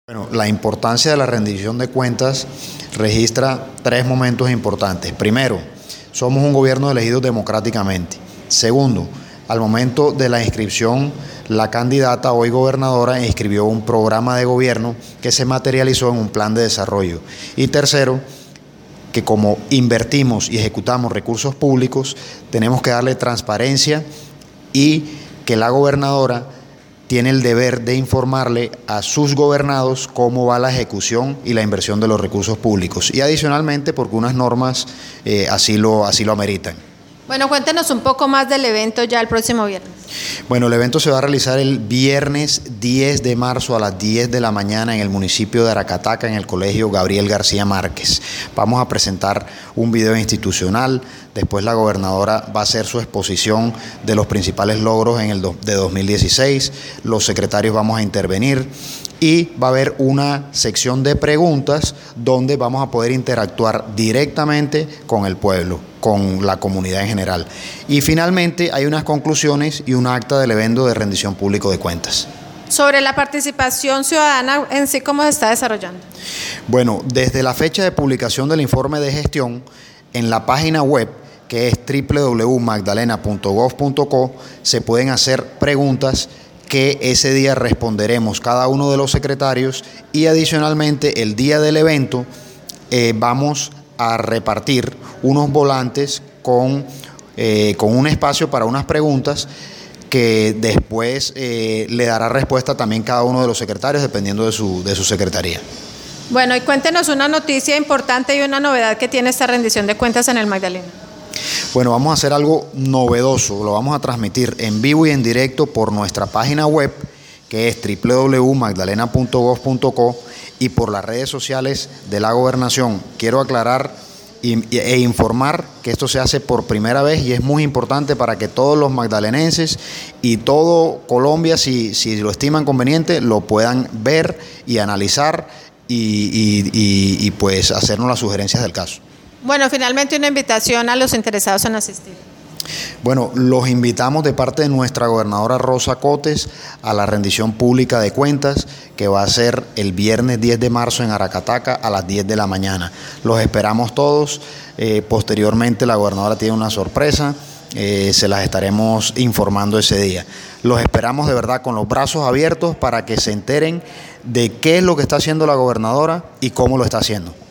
Bueno, la importancia de la rendición de cuentas registra tres momentos importantes. Primero, somos un gobierno elegido democráticamente. Segundo, al momento de la inscripción, la candidata, hoy gobernadora, inscribió un programa de gobierno que se materializó en un plan de desarrollo. Y tercero, que como invertimos y ejecutamos recursos públicos, tenemos que darle transparencia y que la gobernadora tiene el deber de informarle a sus gobernados cómo va la ejecución y la inversión de los recursos públicos. Y adicionalmente, porque unas normas así lo ameritan. Bueno, cuéntenos un poco más del evento ya el próximo viernes. Bueno, el evento se va a realizar el viernes 10 de marzo a las 10 de la mañana en el municipio de Aracataca, en el Colegio Gabriel García Márquez. Vamos a presentar un video institucional, después la gobernadora va a hacer su exposición de los principales logros de 2016, los secretarios vamos a intervenir y va a haber una sección de preguntas donde vamos a poder interactuar directamente con el pueblo, con la comunidad en general. Y finalmente hay unas conclusiones y un acta del evento de rendición público de cuentas. Sobre la participación ciudadana en sí, ¿cómo se está desarrollando? Bueno, desde la fecha de publicación del informe de gestión, en la página web, que es www.magdalena.gov.co, se pueden hacer preguntas que ese día responderemos cada uno de los secretarios y adicionalmente el día del evento vamos a repartir unos volantes con un espacio para unas preguntas que después le dará respuesta también cada uno de los secretarios dependiendo de su secretaría. Bueno, y cuéntenos una noticia importante y una novedad que tiene esta rendición de cuentas en el Magdalena. Bueno, vamos a hacer algo novedoso, lo vamos a transmitir en vivo y en directo por nuestra página web, que es www.magdalena.gov.co, y por las redes sociales de la gobernación. Quiero aclarar e informar que esto se hace por primera vez y es muy importante para que todos los magdalenenses y todo Colombia, si lo estiman conveniente, lo puedan ver y analizar y pues hacernos las sugerencias del caso. Bueno, finalmente una invitación a los interesados en asistir. Bueno, los invitamos de parte de nuestra gobernadora Rosa Cotes a la rendición pública de cuentas que va a ser el viernes 10 de marzo en Aracataca a las 10 de la mañana. Los esperamos todos. Posteriormente la gobernadora tiene una sorpresa. Se las estaremos informando ese día. Los esperamos de verdad con los brazos abiertos para que se enteren de qué es lo que está haciendo la gobernadora y cómo lo está haciendo.